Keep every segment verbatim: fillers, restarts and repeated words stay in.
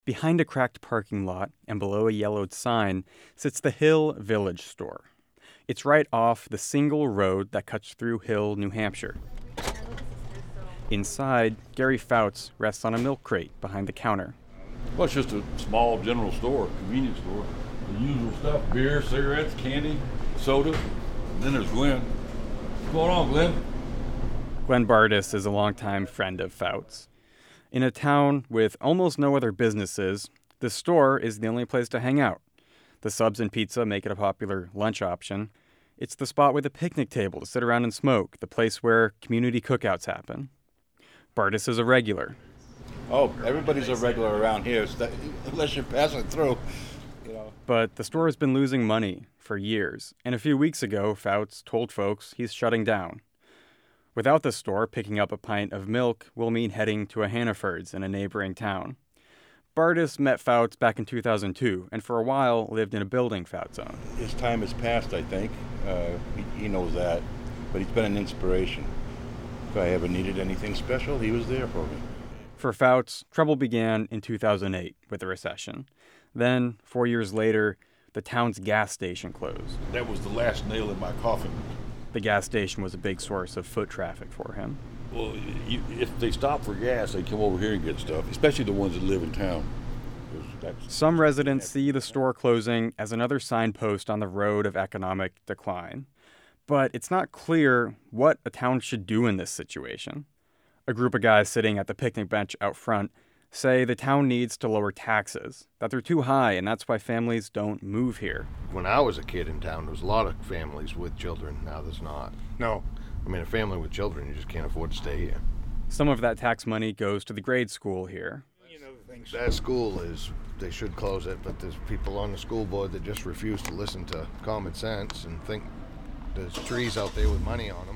Behind a cracked parking lot and below a yellowed sign sits the Hill Village store. It's right off the single road that cuts through Hill, New Hampshire. Inside, Gary Fouts rests on a milk crate behind the counter. Well, it's just a small general store, convenience store. The usual stuff, beer, cigarettes, candy, soda. And then there's Glenn. What's going on, Glenn? Glenn Bardis is a longtime friend of Fouts. In a town with almost no other businesses, the store is the only place to hang out. The subs and pizza make it a popular lunch option. It's the spot with a picnic table to sit around and smoke, the place where community cookouts happen. Bardis is a regular. Oh, everybody's a regular around here, unless you're passing through. You know. But the store has been losing money for years, and a few weeks ago, Fouts told folks he's shutting down. Without the store, picking up a pint of milk will mean heading to a Hannaford's in a neighboring town. Bardis met Fouts back in two thousand two, and for a while lived in a building Fouts owned. His time has passed, I think. Uh, he, he knows that, but he's been an inspiration. If I ever needed anything special, he was there for me. For Fouts, trouble began in two thousand eight with the recession. Then, four years later, the town's gas station closed. That was the last nail in my coffin. The gas station was a big source of foot traffic for him. Well, you, if they stop for gas, they come over here and get stuff, especially the ones that live in town. That's, Some residents see the store closing as another signpost on the road of economic decline. But it's not clear what a town should do in this situation. A group of guys sitting at the picnic bench out front say the town needs to lower taxes, that they're too high, and that's why families don't move here. When I was a kid in town, there was a lot of families with children. Now there's not. No. I mean, a family with children, you just can't afford to stay here. Some of that tax money goes to the grade school here. That school is, they should close it, but there's people on the school board that just refuse to listen to common sense and think there's trees out there with money on them.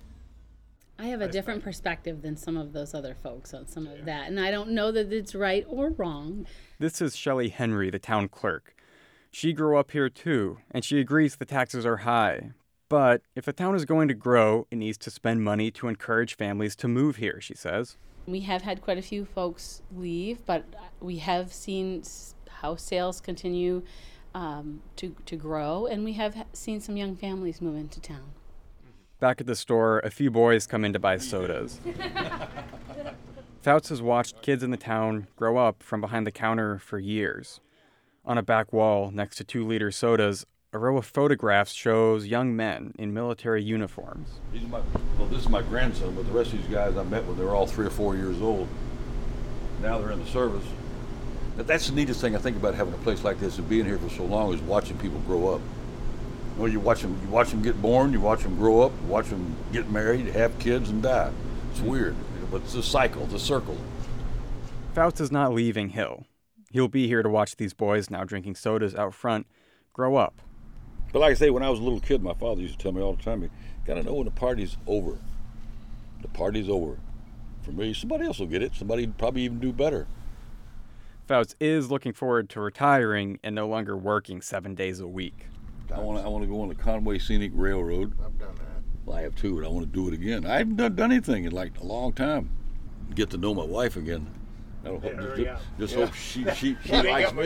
I have a different perspective than some of those other folks on some of that, and I don't know that it's right or wrong. This is Shelley Henry, the town clerk. She grew up here too, and she agrees the taxes are high. But if the town is going to grow, it needs to spend money to encourage families to move here, she says. We have had quite a few folks leave, but we have seen house sales continue um, to, to grow, and we have seen some young families move into town. Back at the store, a few boys come in to buy sodas. Fouts has watched kids in the town grow up from behind the counter for years. On a back wall next to two-liter sodas, a row of photographs shows young men in military uniforms. These are my, well, this is my grandson, but the rest of these guys I met when they were all three or four years old. Now they're in the service. But that's the neatest thing I think about having a place like this and being here for so long is watching people grow up. You know, you watch them, you watch them get born, you watch them grow up, you watch them get married, have kids, and die. It's weird, but it's a cycle, it's a circle. Fouts is not leaving Hill. He'll be here to watch these boys, now drinking sodas out front, grow up. But like I say, when I was a little kid, my father used to tell me all the time, you gotta know when the party's over. The party's over. For me, somebody else will get it. Somebody would probably even do better. Fouts is looking forward to retiring and no longer working seven days a week. I want to I want to go on the Conway Scenic Railroad. I've done that. Well, I have too, and I want to do it again. I haven't done, done anything in like a long time. Get to know my wife again. I don't hope, just yeah. just Yeah. hope she she, she likes me.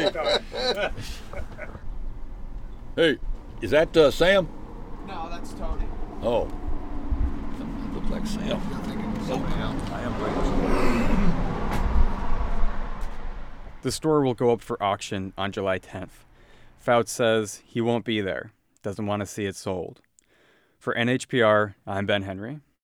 Hey, is that uh, Sam? No, that's Tony. Oh, that looks like Sam. You're thinking of somebody else. I am right. The store will go up for auction on July tenth. Fouts says he won't be there, doesn't want to see it sold. For N H P R, I'm Ben Henry.